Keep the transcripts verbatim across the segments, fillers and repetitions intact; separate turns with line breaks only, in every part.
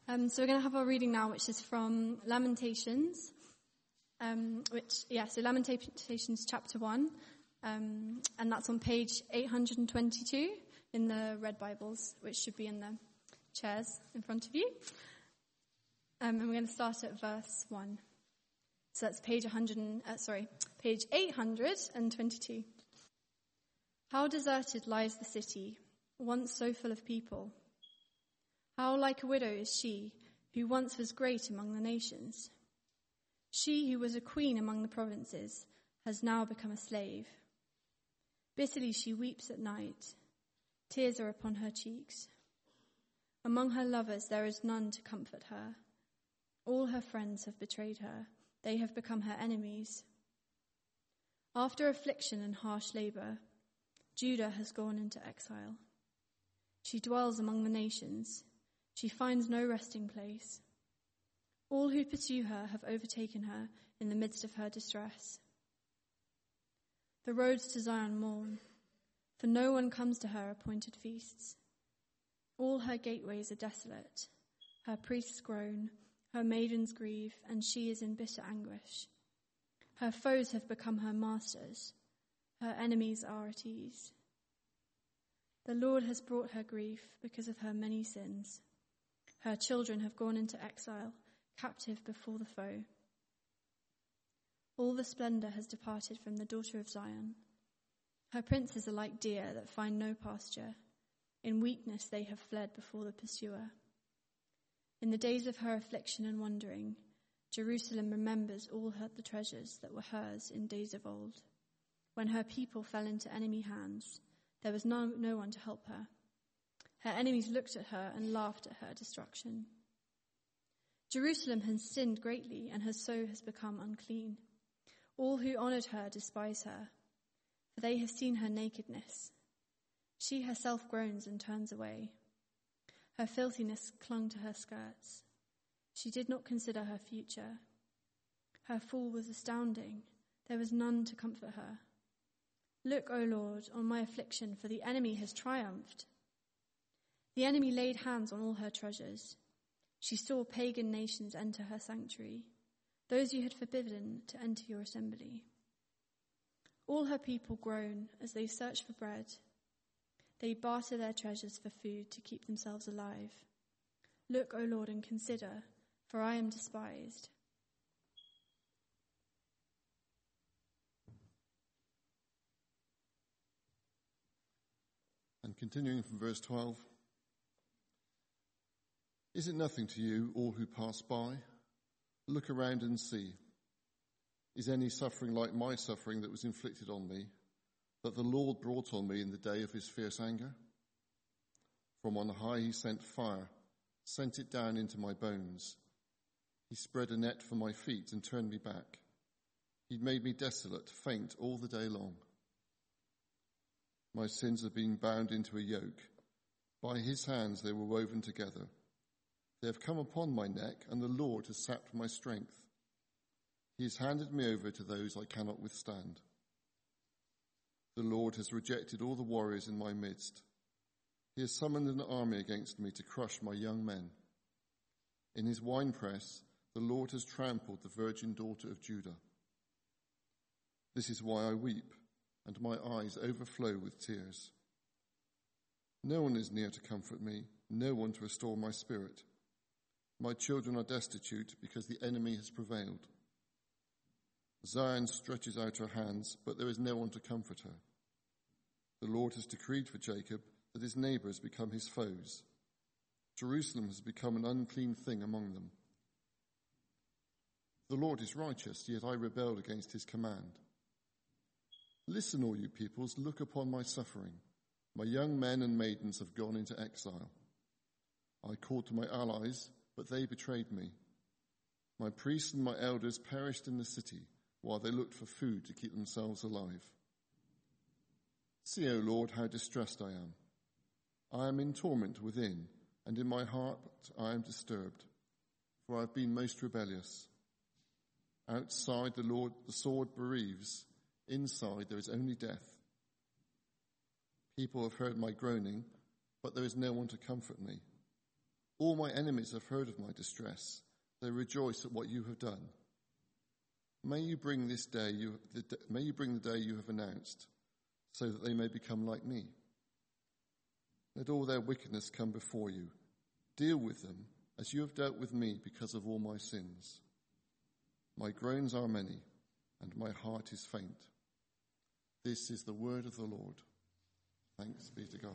Um, so we're going to have our reading now, which is from Lamentations, um, which, yeah, so Lamentations chapter one, um, and that's on page eight hundred twenty-two in the Red Bibles, which should be in the chairs in front of you. Um, and we're going to start at verse one. So that's page one hundred, uh, sorry, page eight hundred twenty-two. How deserted lies the city, once so full of people. How like a widow is she, who once was great among the nations. She who was a queen among the provinces has now become a slave. Bitterly she weeps at night. Tears are upon her cheeks. Among her lovers there is none to comfort her. All her friends have betrayed her. They have become her enemies. After affliction and harsh labor, Judah has gone into exile. She dwells among the nations. She finds no resting place. All who pursue her have overtaken her in the midst of her distress. The roads to Zion mourn, for no one comes to her appointed feasts. All her gateways are desolate. Her priests groan, her maidens grieve, and she is in bitter anguish. Her foes have become her masters. Her enemies are at ease. The Lord has brought her grief because of her many sins. Her children have gone into exile, captive before the foe. All the splendor has departed from the daughter of Zion. Her princes are like deer that find no pasture. In weakness they have fled before the pursuer. In the days of her affliction and wandering, Jerusalem remembers all her, the treasures that were hers in days of old. When her people fell into enemy hands, there was no, no one to help her. Her enemies looked at her and laughed at her destruction. Jerusalem has sinned greatly, and her soul has become unclean. All who honored her despise her, for they have seen her nakedness. She herself groans and turns away. Her filthiness clung to her skirts. She did not consider her future. Her fall was astounding. There was none to comfort her. Look, O Lord, on my affliction, for the enemy has triumphed. The enemy laid hands on all her treasures. She saw pagan nations enter her sanctuary, those you had forbidden to enter your assembly. All her people groan as they search for bread. They barter their treasures for food to keep themselves alive. Look, O Lord, and consider, for I am despised.
And continuing from verse twelve. Is it nothing to you, all who pass by? Look around and see. Is any suffering like my suffering that was inflicted on me, that the Lord brought on me in the day of his fierce anger? From on high he sent fire, sent it down into my bones. He spread a net for my feet and turned me back. He made me desolate, faint all the day long. My sins have been bound into a yoke. By his hands they were woven together. They have come upon my neck, and the Lord has sapped my strength. He has handed me over to those I cannot withstand. The Lord has rejected all the warriors in my midst. He has summoned an army against me to crush my young men. In his winepress, the Lord has trampled the virgin daughter of Judah. This is why I weep, and my eyes overflow with tears. No one is near to comfort me, no one to restore my spirit. My children are destitute because the enemy has prevailed. Zion stretches out her hands, but there is no one to comfort her. The Lord has decreed for Jacob that his neighbors become his foes. Jerusalem has become an unclean thing among them. The Lord is righteous, yet I rebelled against his command. Listen, all you peoples, look upon my suffering. My young men and maidens have gone into exile. I called to my allies, but they betrayed me. My priests and my elders perished in the city while they looked for food to keep themselves alive. See, O Lord, how distressed I am. I am in torment within, and in my heart I am disturbed, for I have been most rebellious. Outside the Lord, the sword bereaves. Inside there is only death. People have heard my groaning, but there is no one to comfort me. All my enemies have heard of my distress. They rejoice at what you have done. May you bring this day, you, the, may you bring the day you have announced, so that they may become like me. Let all their wickedness come before you. Deal with them as you have dealt with me because of all my sins. My groans are many, and my heart is faint. This is the word of the Lord. Thanks be to God.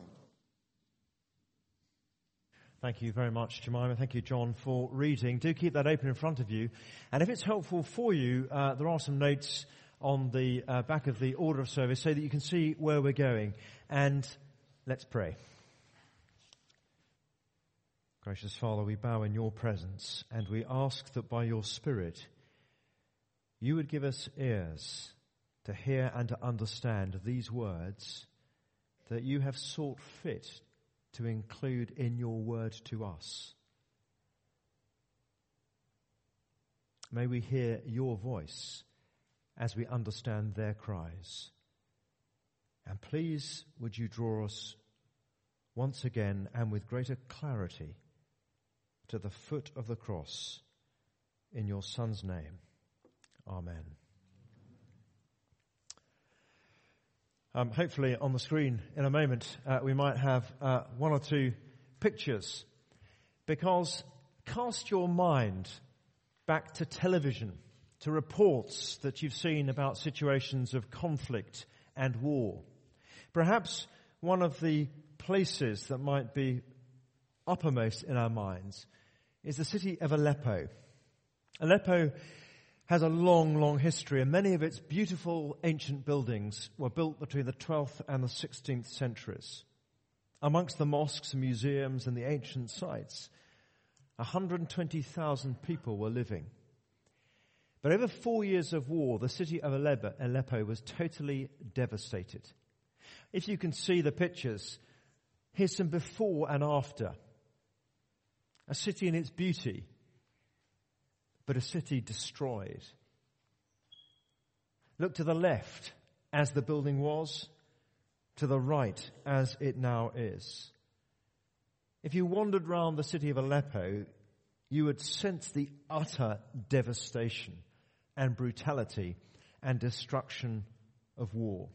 Thank you very much, Jemima. Thank you, John, for reading. Do keep that open in front of you. And if it's helpful for you, uh, there are some notes on the uh, back of the order of service so that you can see where we're going. And let's pray. Gracious Father, we bow in your presence and we ask that by your Spirit you would give us ears to hear and to understand these words that you have sought fit to include in your word to us. May we hear your voice as we understand their cries. And please would you draw us once again and with greater clarity to the foot of the cross in your Son's name. Amen. Um, hopefully on the screen in a moment uh, we might have uh, one or two pictures, because cast your mind back to television, to reports that you've seen about situations of conflict and war. Perhaps one of the places that might be uppermost in our minds is the city of Aleppo. Aleppo has a long, long history, and many of its beautiful ancient buildings were built between the twelfth and the sixteenth centuries. Amongst the mosques and museums and the ancient sites, one hundred twenty thousand people were living. But over four years of war, the city of Aleppo, Aleppo was totally devastated. If you can see the pictures, here's some before and after. A city in its beauty, but a city destroyed. Look to the left as the building was, to the right as it now is. If you wandered round the city of Aleppo, you would sense the utter devastation and brutality and destruction of war.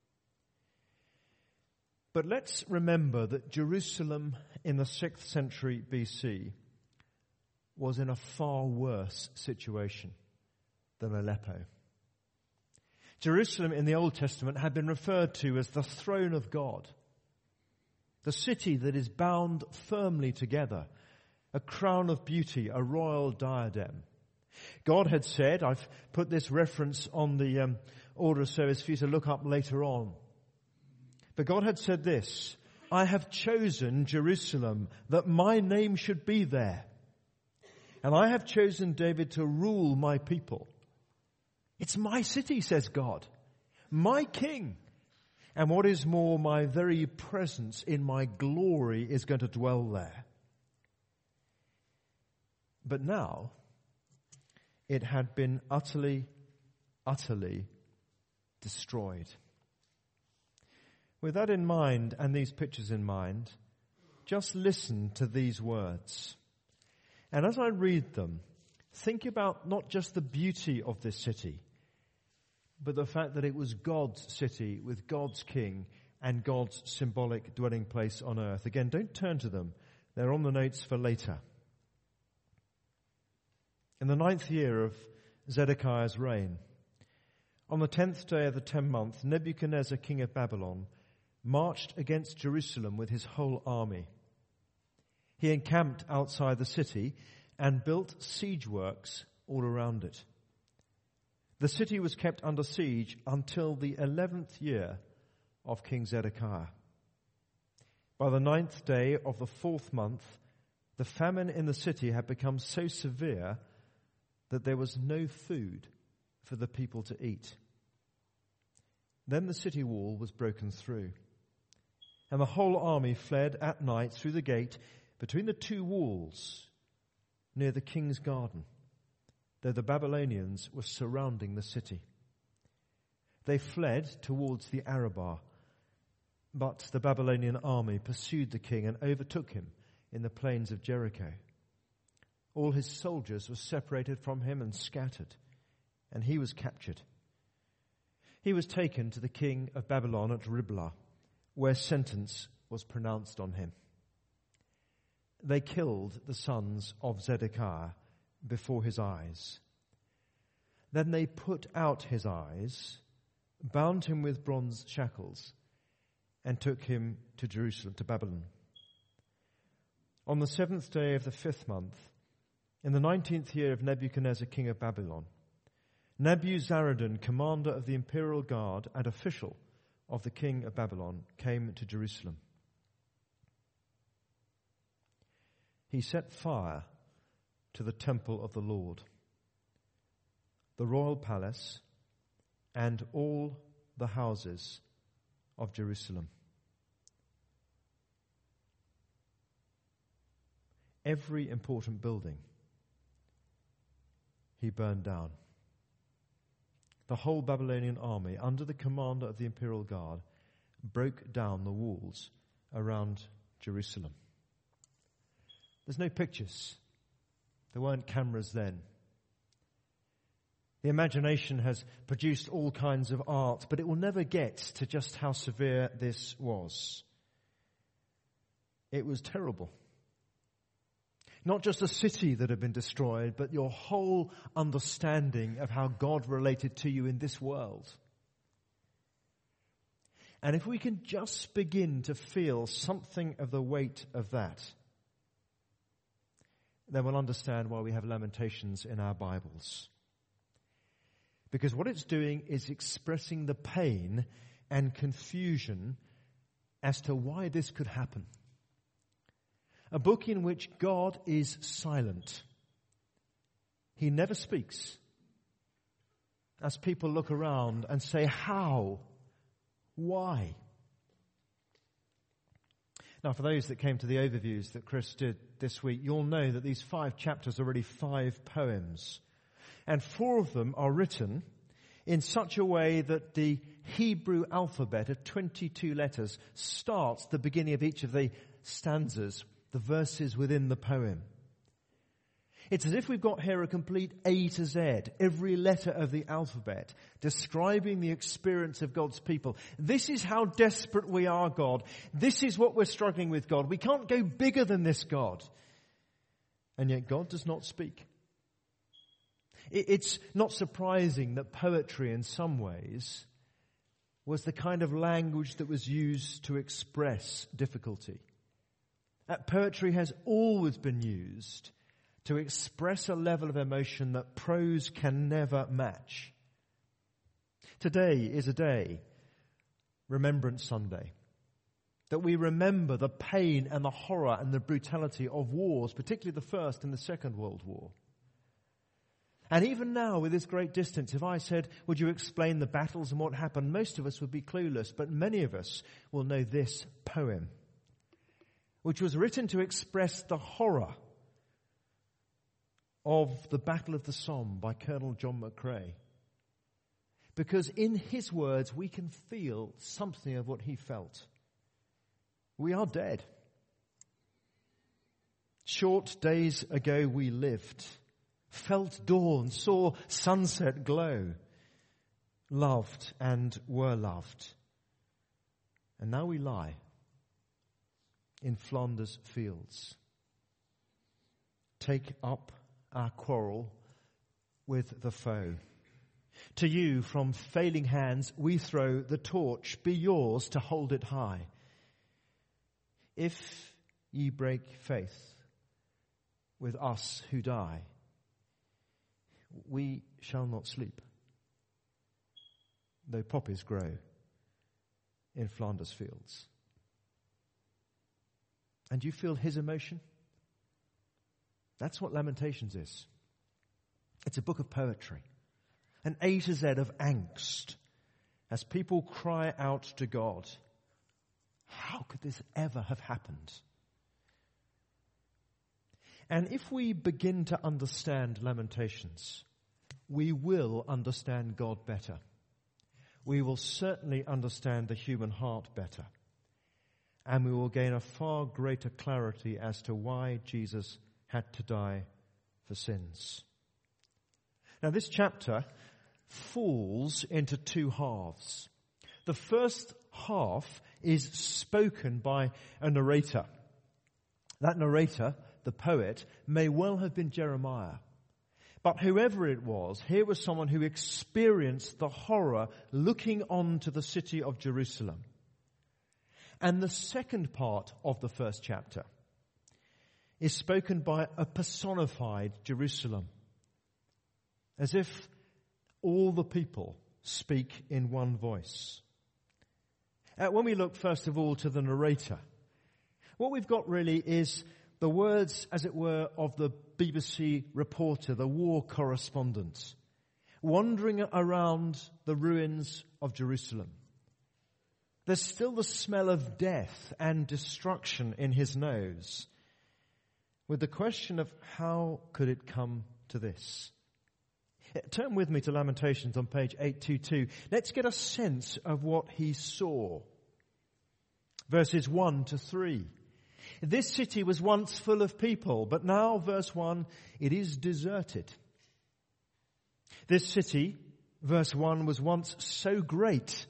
But let's remember that Jerusalem in the sixth century B C was in a far worse situation than Aleppo. Jerusalem in the Old Testament had been referred to as the throne of God, the city that is bound firmly together, a crown of beauty, a royal diadem. God had said, I've put this reference on the um, order of service for you to look up later on, but God had said this, I have chosen Jerusalem that my name should be there. And I have chosen David to rule my people. It's my city, says God, my king. And what is more, my very presence in my glory is going to dwell there. But now, it had been utterly, utterly destroyed. With that in mind and these pictures in mind, just listen to these words. And as I read them, think about not just the beauty of this city, but the fact that it was God's city with God's king and God's symbolic dwelling place on earth. Again, don't turn to them. They're on the notes for later. In the ninth year of Zedekiah's reign, on the tenth day of the tenth month, Nebuchadnezzar, king of Babylon, marched against Jerusalem with his whole army. He encamped outside the city and built siege works all around it. The city was kept under siege until the eleventh year of King Zedekiah. By the ninth day of the fourth month, the famine in the city had become so severe that there was no food for the people to eat. Then the city wall was broken through, and the whole army fled at night through the gate between the two walls near the king's garden, though the Babylonians were surrounding the city. They fled towards the Arabah, but the Babylonian army pursued the king and overtook him in the plains of Jericho. All his soldiers were separated from him and scattered, and he was captured. He was taken to the king of Babylon at Riblah, where sentence was pronounced on him. They killed the sons of Zedekiah before his eyes. Then they put out his eyes, bound him with bronze shackles, and took him to Jerusalem, to Babylon. On the seventh day of the fifth month, in the nineteenth year of Nebuchadnezzar, king of Babylon, Nebuzaradan, commander of the imperial guard and official of the king of Babylon, came to Jerusalem. He set fire to the temple of the Lord, the royal palace, and all the houses of Jerusalem. Every important building he burned down. The whole Babylonian army, under the commander of the imperial guard, broke down the walls around Jerusalem. There's no pictures. There weren't cameras then. The imagination has produced all kinds of art, but it will never get to just how severe this was. It was terrible. Not just a city that had been destroyed, but your whole understanding of how God related to you in this world. And if we can just begin to feel something of the weight of that, then we'll understand why we have Lamentations in our Bibles. Because what it's doing is expressing the pain and confusion as to why this could happen. A book in which God is silent. He never speaks. As people look around and say, how? Why? Now, for those that came to the overviews that Chris did this week, you'll know that these five chapters are really five poems. And four of them are written in such a way that the Hebrew alphabet of twenty-two letters starts the beginning of each of the stanzas, the verses within the poem. It's as if we've got here a complete A to Z, every letter of the alphabet, describing the experience of God's people. This is how desperate we are, God. This is what we're struggling with, God. We can't go bigger than this, God. And yet God does not speak. It's not surprising that poetry in some ways was the kind of language that was used to express difficulty. That poetry has always been used to express a level of emotion that prose can never match. Today is a day, Remembrance Sunday, that we remember the pain and the horror and the brutality of wars, particularly the First and the Second World War. And even now, with this great distance, if I said, would you explain the battles and what happened, most of us would be clueless, but many of us will know this poem, which was written to express the horror of the Battle of the Somme by Colonel John McCrae. Because in his words, we can feel something of what he felt. We are dead. Short days ago we lived, felt dawn, saw sunset glow, loved and were loved. And now we lie in Flanders fields. Take up our quarrel with the foe. To you from failing hands we throw the torch, be yours to hold it high. If ye break faith with us who die, we shall not sleep, though poppies grow in Flanders fields. And you feel his emotion? That's what Lamentations is. It's a book of poetry. An A to Z of angst as people cry out to God. How could this ever have happened? And if we begin to understand Lamentations, we will understand God better. We will certainly understand the human heart better. and we will gain a far greater clarity as to why Jesus had to die for sins. Now, this chapter falls into two halves. The first half is spoken by a narrator. That narrator, the poet, may well have been Jeremiah. But whoever it was, here was someone who experienced the horror looking on to the city of Jerusalem. And the second part of the first chapter is spoken by a personified Jerusalem, as if all the people speak in one voice. Uh, when we look first of all to the narrator, what we've got really is the words, as it were, of the B B C reporter, the war correspondent, wandering around the ruins of Jerusalem. There's still the smell of death and destruction in his nose, with the question of how could it come to this? Turn with me to Lamentations on page eight twenty-two. Let's get a sense of what he saw. Verses one to three. This city was once full of people, but now, verse one, it is deserted. This city, verse one, was once so great,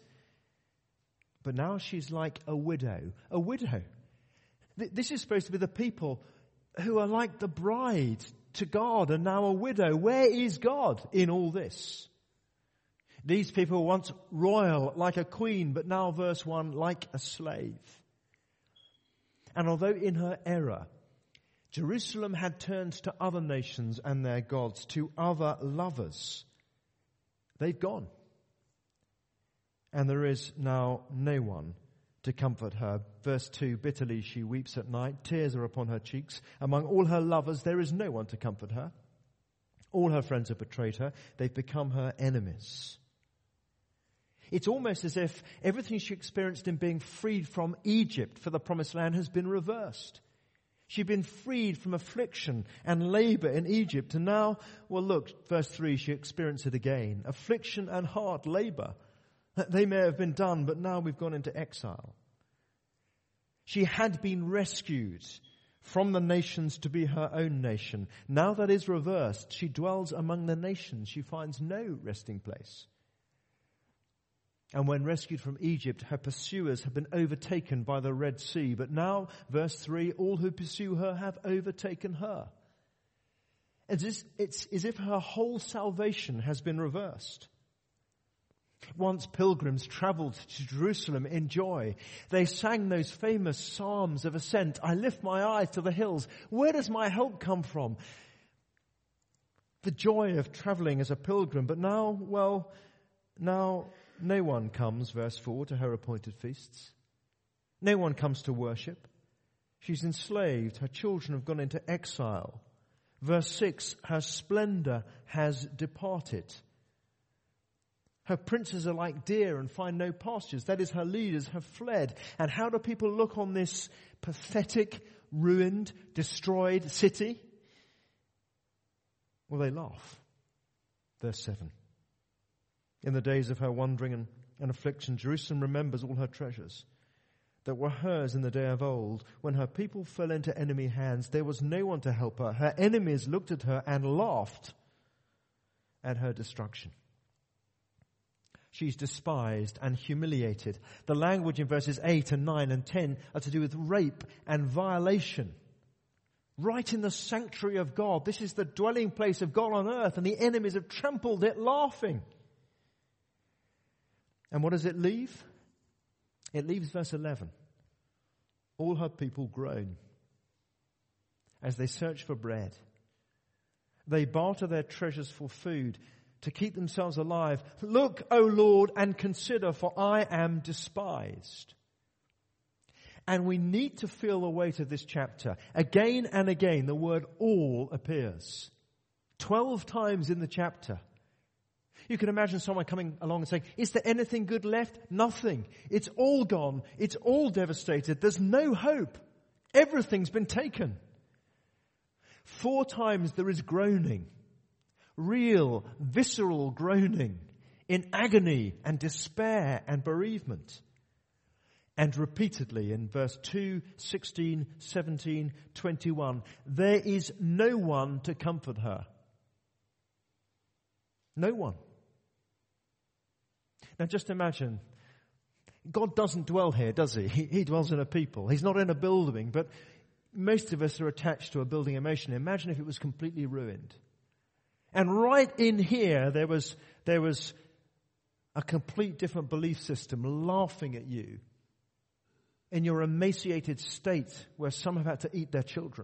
but now she's like a widow. A widow. This is supposed to be the people who are like the bride to God and now a widow. Where is God in all this? These people were once royal, like a queen, but now, verse one, like a slave. And although in her error, Jerusalem had turned to other nations and their gods, to other lovers, they've gone. And there is now no one to comfort her. Verse two, bitterly she weeps at night, tears are upon her cheeks. Among all her lovers there is no one to comfort her. All her friends have betrayed her, they've become her enemies. It's almost as if everything she experienced in being freed from Egypt for the promised land has been reversed. She'd been freed from affliction and labor in Egypt, and now, well look, verse three, she experienced it again. Affliction and hard labor. They may have been done, but now we've gone into exile. She had been rescued from the nations to be her own nation. Now that is reversed. She dwells among the nations. She finds no resting place. And when rescued from Egypt, her pursuers have been overtaken by the Red Sea. But now, verse three, all who pursue her have overtaken her. It's as if her whole salvation has been reversed. Once pilgrims travelled to Jerusalem in joy. They sang those famous psalms of ascent. I lift my eyes to the hills. Where does my help come from? The joy of travelling as a pilgrim. But now, well, now no one comes, verse four, to her appointed feasts. No one comes to worship. She's enslaved. Her children have gone into exile. Verse six, her splendour has departed. Her princes are like deer and find no pastures. That is, her leaders have fled. And how do people look on this pathetic, ruined, destroyed city? Well, they laugh. Verse seven. In the days of her wandering and, and affliction, Jerusalem remembers all her treasures that were hers in the day of old. When her people fell into enemy hands, there was no one to help her. Her enemies looked at her and laughed at her destruction. She's despised and humiliated. The language in verses eight and nine and ten are to do with rape and violation. Right in the sanctuary of God. This is the dwelling place of God on earth, and the enemies have trampled it, laughing. And what does it leave? It leaves verse eleven. All her people groan as they search for bread. They barter their treasures for food to keep themselves alive. Look, O Lord, and consider, for I am despised. And we need to feel the weight of this chapter. Again and again, the word all appears. Twelve times in the chapter. You can imagine someone coming along and saying, is there anything good left? Nothing. It's all gone. It's all devastated. There's no hope. Everything's been taken. Four times there is groaning. Real, visceral groaning in agony and despair and bereavement. And repeatedly in verse two, sixteen, seventeen, twenty-one, there is no one to comfort her. No one. Now just imagine, God doesn't dwell here, does he? He, he dwells in a people. He's not in a building, but most of us are attached to a building emotionally. Imagine if it was completely ruined. And right in here, there was, there was a complete different belief system laughing at you in your emaciated state where some have had to eat their children.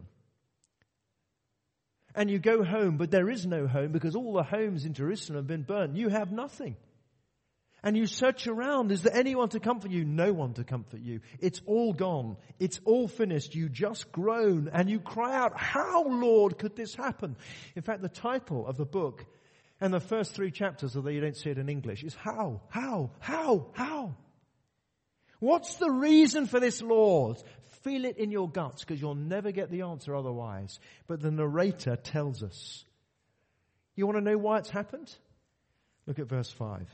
And you go home, but there is no home because all the homes in Jerusalem have been burnt. You have nothing. And you search around, is there anyone to comfort you? No one to comfort you. It's all gone. It's all finished. You just groan and you cry out, how, Lord, could this happen? In fact, the title of the book and the first three chapters, although you don't see it in English, is how, how, how, how? What's the reason for this, Lord? Feel it in your guts because you'll never get the answer otherwise. But the narrator tells us. You want to know why it's happened? Look at verse five.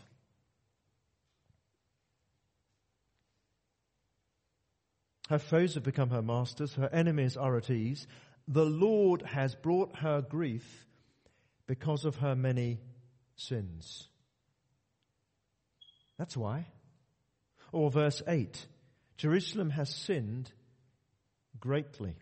Her foes have become her masters. Her enemies are at ease. The Lord has brought her grief because of her many sins. That's why. Or verse eight. Jerusalem has sinned greatly.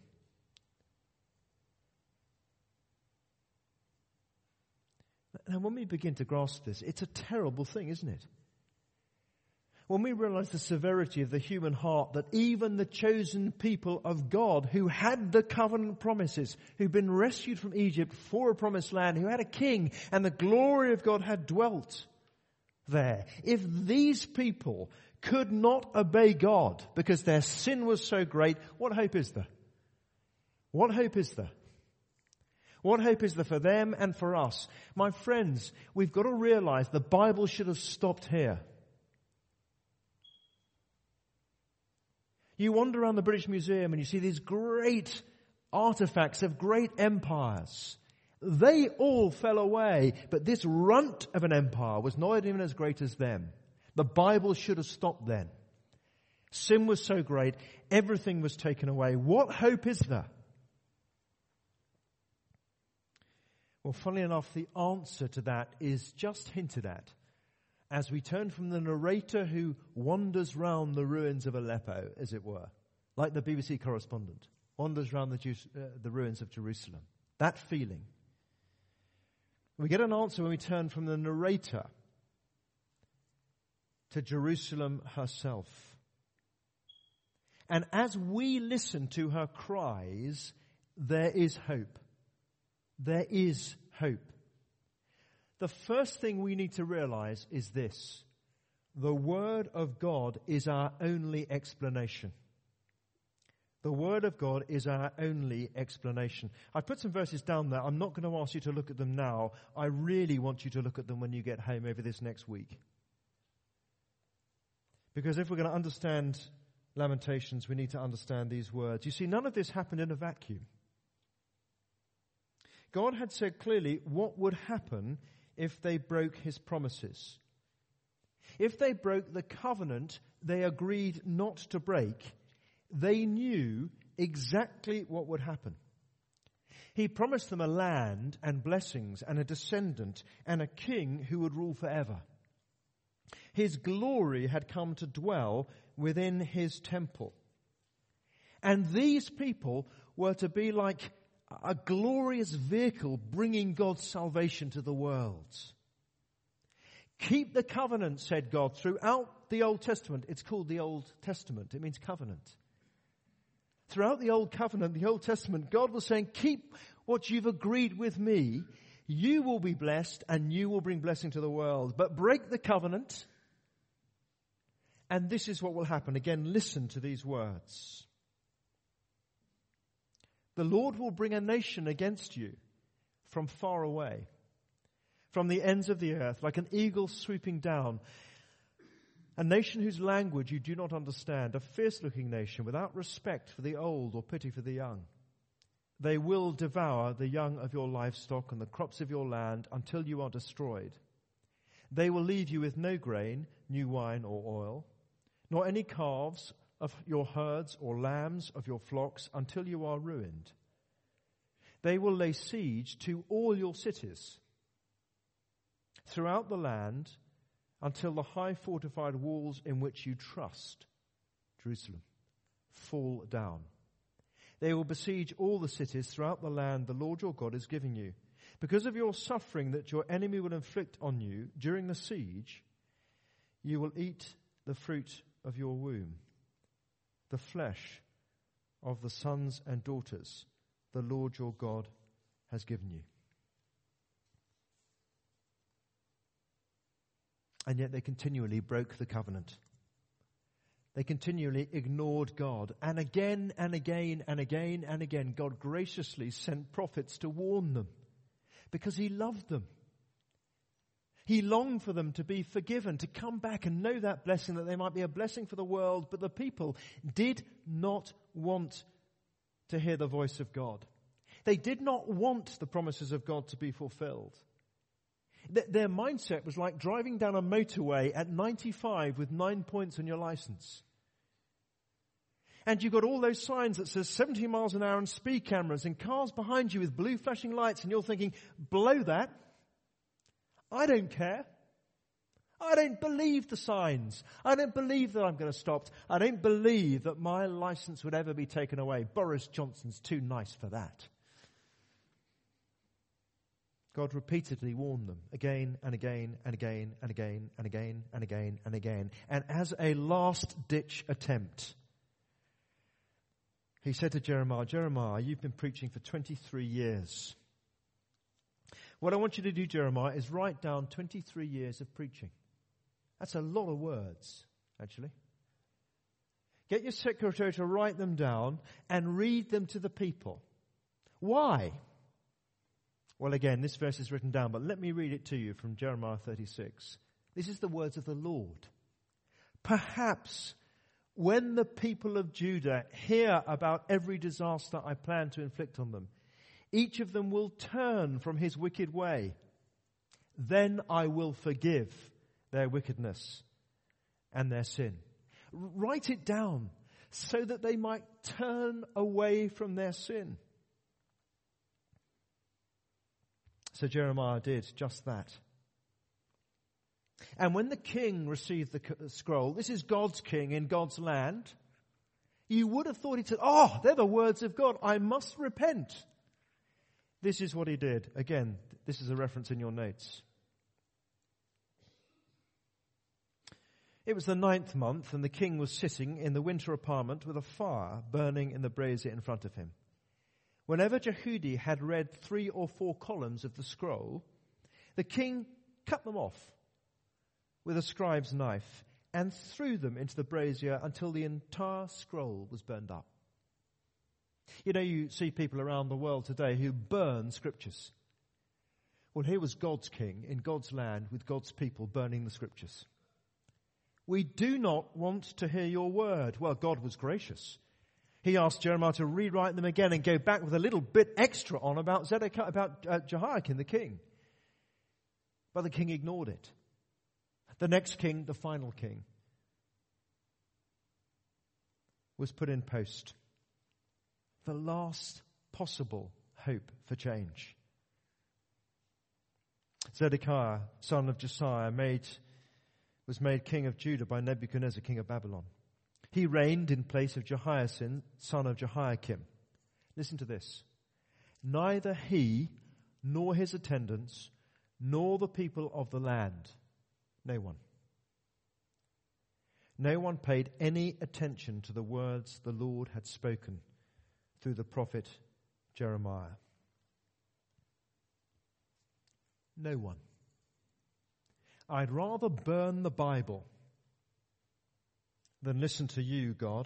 Now when we begin to grasp this, it's a terrible thing, isn't it? When we realize the severity of the human heart, that even the chosen people of God who had the covenant promises, who'd been rescued from Egypt for a promised land, who had a king and the glory of God had dwelt there. If these people could not obey God because their sin was so great, what hope is there? What hope is there? What hope is there for them and for us? My friends, we've got to realize the Bible should have stopped here. You wander around the British Museum and you see these great artifacts of great empires. They all fell away, but this runt of an empire was not even as great as them. The Bible should have stopped then. Sin was so great, everything was taken away. What hope is there? Well, funnily enough, the answer to that is just hinted at as we turn from the narrator who wanders round the ruins of Aleppo, as it were, like the B B C correspondent, wanders round the, Jew, uh, the ruins of Jerusalem. That feeling. We get an answer when we turn from the narrator to Jerusalem herself. And as we listen to her cries, there is hope. There is hope. The first thing we need to realize is this. The Word of God is our only explanation. The Word of God is our only explanation. I put some verses down there. I'm not going to ask you to look at them now. I really want you to look at them when you get home over this next week. Because if we're going to understand Lamentations, we need to understand these words. You see, none of this happened in a vacuum. God had said clearly what would happen if they broke his promises. If they broke the covenant they agreed not to break, they knew exactly what would happen. He promised them a land and blessings and a descendant and a king who would rule forever. His glory had come to dwell within his temple. And these people were to be like a glorious vehicle bringing God's salvation to the world. Keep the covenant, said God, throughout the Old Testament. It's called the Old Testament. It means covenant. Throughout the Old Covenant, the Old Testament, God was saying, keep what you've agreed with me. You will be blessed and you will bring blessing to the world. But break the covenant and this is what will happen. Again, listen to these words. The Lord will bring a nation against you from far away, from the ends of the earth, like an eagle swooping down. A nation whose language you do not understand, a fierce-looking nation without respect for the old or pity for the young. They will devour the young of your livestock and the crops of your land until you are destroyed. They will leave you with no grain, new wine or oil, nor any calves of your herds or lambs of your flocks until you are ruined. They will lay siege to all your cities throughout the land until the high fortified walls in which you trust, Jerusalem, fall down. They will besiege all the cities throughout the land the Lord your God is giving you. Because of your suffering that your enemy will inflict on you during the siege, you will eat the fruit of your womb, the flesh of the sons and daughters the Lord your God has given you. And yet they continually broke the covenant. They continually ignored God. And again and again and again and again, God graciously sent prophets to warn them because he loved them. He longed for them to be forgiven, to come back and know that blessing, that they might be a blessing for the world. But the people did not want to hear the voice of God. They did not want the promises of God to be fulfilled. Th- their mindset was like driving down a motorway at ninety-five with nine points on your license. And you've got all those signs that says seventy miles an hour and speed cameras and cars behind you with blue flashing lights, and you're thinking, blow that. I don't care. I don't believe the signs. I don't believe that I'm going to stop. I don't believe that my license would ever be taken away. Boris Johnson's too nice for that. God repeatedly warned them again and again and again and again and again and again and again. And as a last-ditch attempt, he said to Jeremiah, Jeremiah, you've been preaching for twenty-three years. What I want you to do, Jeremiah, is write down twenty-three years of preaching. That's a lot of words, actually. Get your secretary to write them down and read them to the people. Why? Well, again, this verse is written down, but let me read it to you from Jeremiah thirty-six. This is the words of the Lord. Perhaps when the people of Judah hear about every disaster I plan to inflict on them, each of them will turn from his wicked way. Then I will forgive their wickedness and their sin. Write it down so that they might turn away from their sin. So Jeremiah did just that. And when the king received the scroll, this is God's king in God's land, you would have thought he said, oh, they're the words of God. I must repent. This is what he did. Again, this is a reference in your notes. It was the ninth month, and the king was sitting in the winter apartment with a fire burning in the brazier in front of him. Whenever Jehudi had read three or four columns of the scroll, the king cut them off with a scribe's knife and threw them into the brazier until the entire scroll was burned up. You know, you see people around the world today who burn scriptures. Well, here was God's king in God's land with God's people burning the scriptures. We do not want to hear your word. Well, God was gracious. He asked Jeremiah to rewrite them again and go back with a little bit extra on about Zedekiah, about uh, Jehoiakim, the king. But the king ignored it. The next king, the final king, was put in post. The last possible hope for change. Zedekiah, son of Josiah, made, was made king of Judah by Nebuchadnezzar, king of Babylon. He reigned in place of Jehoiachin, son of Jehoiakim. Listen to this. Neither he, nor his attendants, nor the people of the land, no one. No one paid any attention to the words the Lord had spoken through the prophet Jeremiah. No one. I'd rather burn the Bible than listen to you, God.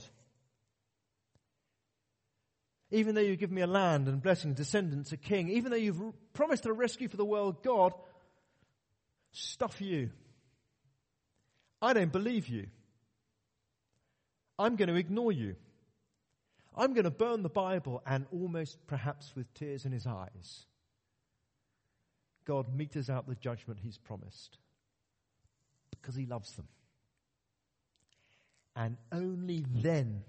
Even though you've given me a land and blessings, descendants, a king, even though you've promised a rescue for the world, God, stuff you. I don't believe you. I'm going to ignore you. I'm going to burn the Bible, and almost perhaps with tears in his eyes, God meters out the judgment he's promised because he loves them. And only then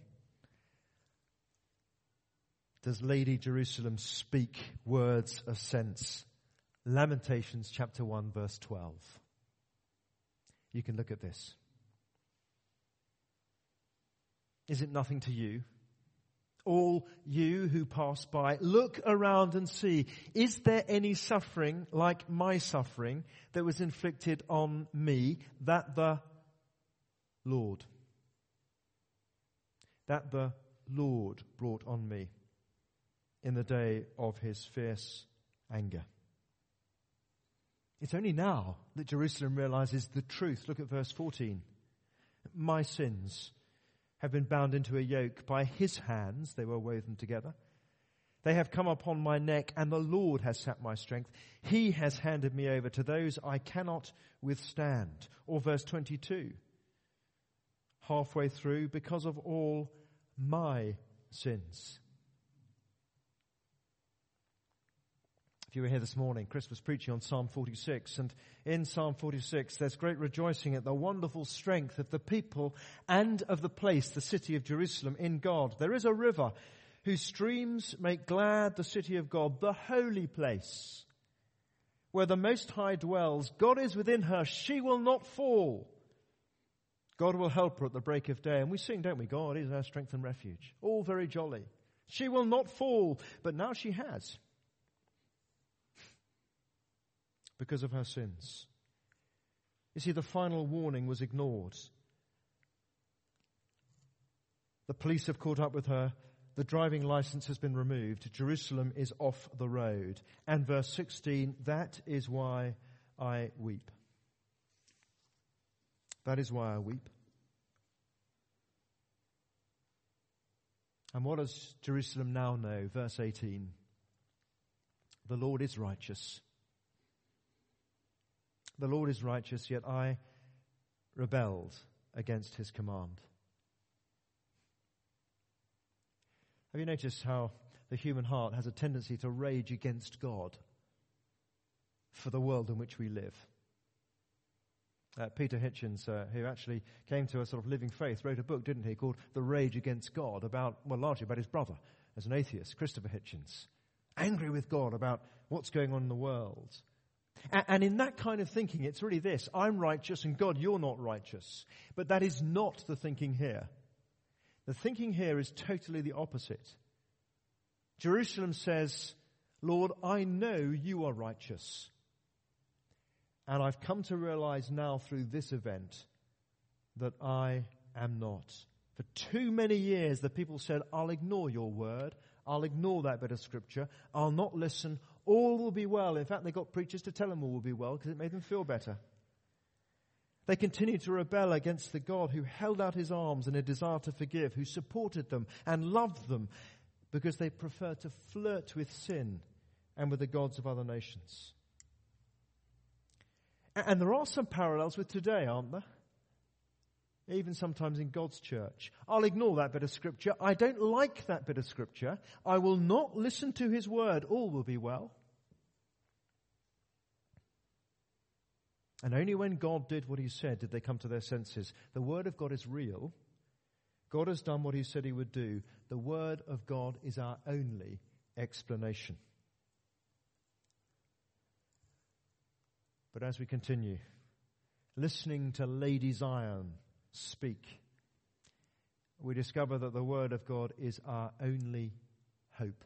does Lady Jerusalem speak words of sense. Lamentations chapter one, verse twelve. You can look at this. Is it nothing to you? All you who pass by, look around and see, is there any suffering like my suffering that was inflicted on me, that the Lord, that the Lord brought on me in the day of his fierce anger? It's only now that Jerusalem realizes the truth. Look at verse fourteen. My sins have been bound into a yoke. By his hands they were woven together. They have come upon my neck, and the Lord has sapped my strength. He has handed me over to those I cannot withstand. Or verse twenty-two. Halfway through, because of all my sins. If you were here this morning, Chris was preaching on Psalm forty-six, and in Psalm forty-six there's great rejoicing at the wonderful strength of the people and of the place, the city of Jerusalem, in God. There is a river whose streams make glad the city of God, the holy place, where the Most High dwells. God is within her, she will not fall. God will help her at the break of day. And we sing, don't we? God is our strength and refuge. All very jolly. She will not fall, but now she has. Because of her sins. You see, the final warning was ignored. The police have caught up with her. The driving license has been removed. Jerusalem is off the road. And verse sixteen, that is why I weep. That is why I weep. And what does Jerusalem now know? Verse eighteen. The Lord is righteous. The Lord is righteous, yet I rebelled against his command. Have you noticed how the human heart has a tendency to rage against God for the world in which we live? Uh, Peter Hitchens, uh, who actually came to a sort of living faith, wrote a book, didn't he, called The Rage Against God, about, well, largely about his brother as an atheist, Christopher Hitchens. Angry with God about what's going on in the world. And in that kind of thinking, it's really this: I'm righteous and God, you're not righteous. But that is not the thinking here. The thinking here is totally the opposite. Jerusalem says, Lord, I know you are righteous. And I've come to realize now through this event that I am not. For too many years, the people said, I'll ignore your word. I'll ignore that bit of scripture. I'll not listen. All will be well. In fact, they got preachers to tell them all will be well because it made them feel better. They continued to rebel against the God who held out his arms in a desire to forgive, who supported them and loved them, because they preferred to flirt with sin and with the gods of other nations. And there are some parallels with today, aren't there? Even sometimes in God's church. I'll ignore that bit of scripture. I don't like that bit of scripture. I will not listen to his word. All will be well. And only when God did what he said did they come to their senses. The word of God is real. God has done what he said he would do. The word of God is our only explanation. But as we continue, listening to Lady Zion speak, we discover that the word of God is our only hope.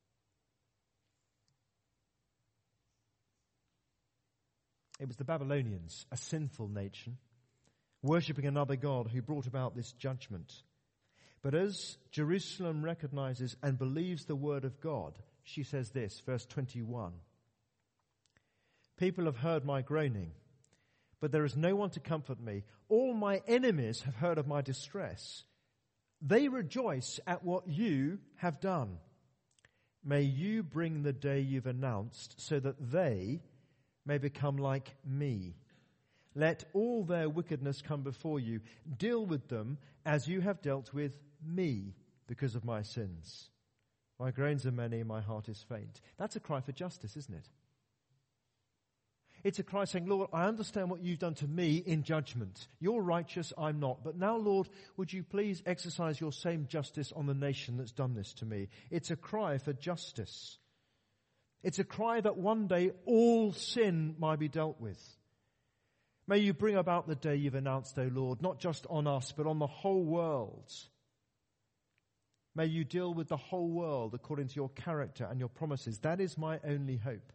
It was the Babylonians, a sinful nation, worshipping another god who brought about this judgment. But as Jerusalem recognizes and believes the word of God, she says this, verse twenty-one. People have heard my groaning, but there is no one to comfort me. All my enemies have heard of my distress. They rejoice at what you have done. May you bring the day you've announced so that they may become like me. Let all their wickedness come before you. Deal with them as you have dealt with me because of my sins. My groans are many, my heart is faint. That's a cry for justice, isn't it? It's a cry saying, Lord, I understand what you've done to me in judgment. You're righteous, I'm not. But now, Lord, would you please exercise your same justice on the nation that's done this to me? It's a cry for justice. It's a cry that one day all sin might be dealt with. May you bring about the day you've announced, O Lord, not just on us, but on the whole world. May you deal with the whole world according to your character and your promises. That is my only hope.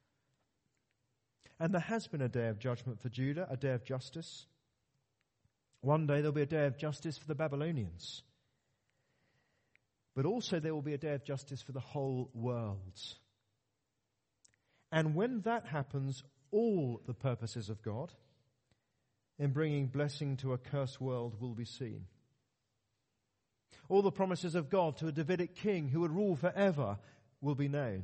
And there has been a day of judgment for Judah, a day of justice. One day there'll be a day of justice for the Babylonians. But also there will be a day of justice for the whole world. And when that happens, all the purposes of God in bringing blessing to a cursed world will be seen. All the promises of God to a Davidic king who would rule forever will be known.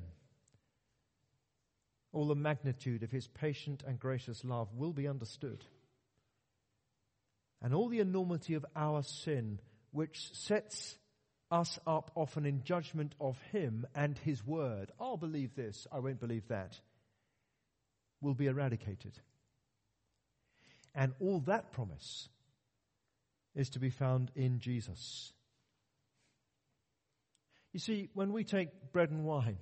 All the magnitude of his patient and gracious love will be understood. And all the enormity of our sin, which sets us up often in judgment of him and his word, I'll believe this, I won't believe that, will be eradicated. And all that promise is to be found in Jesus. You see, when we take bread and wine,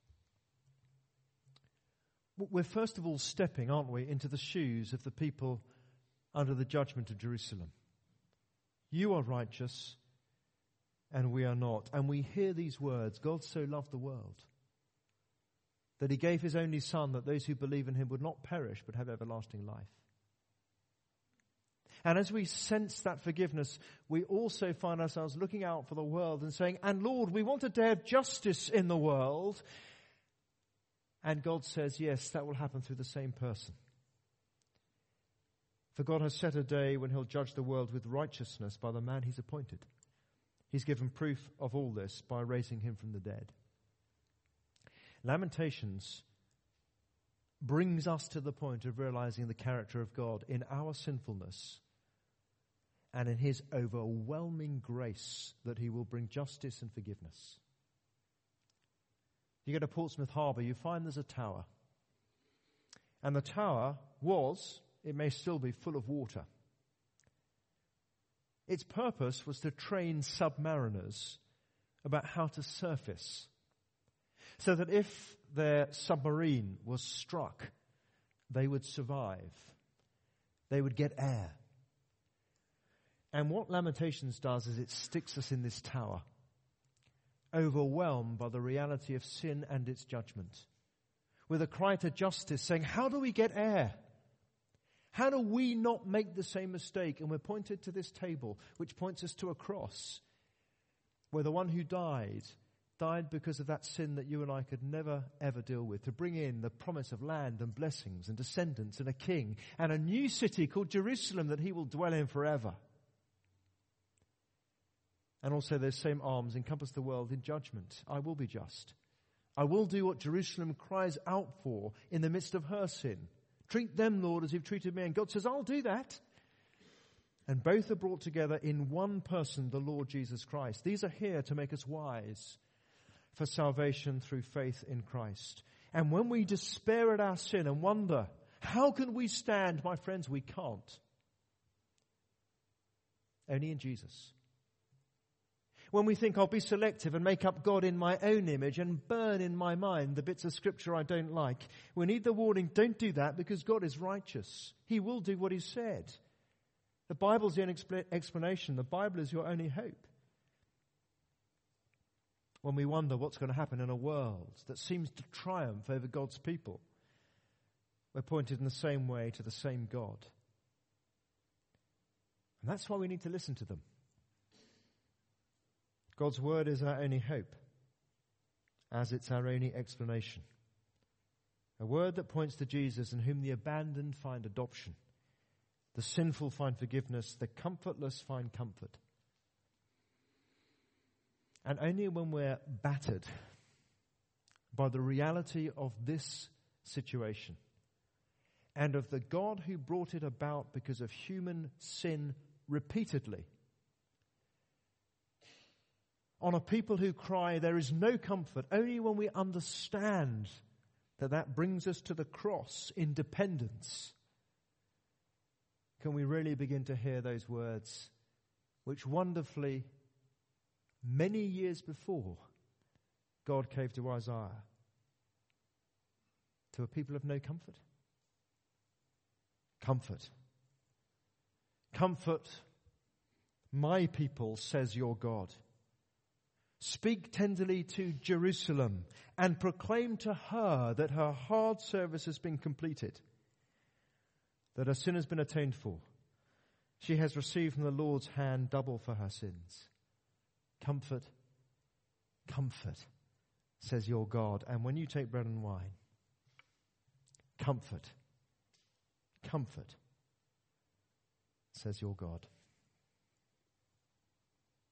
we're first of all stepping, aren't we, into the shoes of the people under the judgment of Jerusalem. You are righteous and we are not. And we hear these words, God so loved the world that he gave his only son that those who believe in him would not perish but have everlasting life. And as we sense that forgiveness, we also find ourselves looking out for the world and saying, and Lord, we want a day of justice in the world. And God says, yes, that will happen through the same person. For God has set a day when he'll judge the world with righteousness by the man he's appointed. He's given proof of all this by raising him from the dead. Lamentations brings us to the point of realizing the character of God in our sinfulness and in his overwhelming grace that he will bring justice and forgiveness. You go to Portsmouth Harbour, you find there's a tower. And the tower was, it may still be, full of water. Its purpose was to train submariners about how to surface, so that if their submarine was struck, they would survive. They would get air. And what Lamentations does is it sticks us in this tower, overwhelmed by the reality of sin and its judgment, with a cry to justice saying, how do we get air? How do we not make the same mistake? And we're pointed to this table, which points us to a cross, where the one who died, died because of that sin that you and I could never, ever deal with, to bring in the promise of land and blessings and descendants and a king and a new city called Jerusalem that he will dwell in forever. And also those same arms encompass the world in judgment. I will be just. I will do what Jerusalem cries out for in the midst of her sin. Treat them, Lord, as you've treated me. And God says, I'll do that. And both are brought together in one person, the Lord Jesus Christ. These are here to make us wise for salvation through faith in Christ. And when we despair at our sin and wonder, how can we stand? My friends, we can't. Only in Jesus. When we think I'll be selective and make up God in my own image and burn in my mind the bits of scripture I don't like, we need the warning, don't do that, because God is righteous. He will do what he said. The Bible's the only explanation. The Bible is your only hope. When we wonder what's going to happen in a world that seems to triumph over God's people, we're pointed in the same way to the same God. And that's why we need to listen to them. God's word is our only hope, as it's our only explanation. A word that points to Jesus, in whom the abandoned find adoption, the sinful find forgiveness, the comfortless find comfort. And only when we're battered by the reality of this situation and of the God who brought it about because of human sin repeatedly, on a people who cry, there is no comfort, only when we understand that that brings us to the cross in dependence, can we really begin to hear those words which wonderfully, many years before, God gave to Isaiah, to a people of no comfort? Comfort. Comfort my people, says your God. Speak tenderly to Jerusalem and proclaim to her that her hard service has been completed, that her sin has been atoned for. She has received from the Lord's hand double for her sins. Comfort, comfort, says your God. And when you take bread and wine, comfort, comfort, says your God.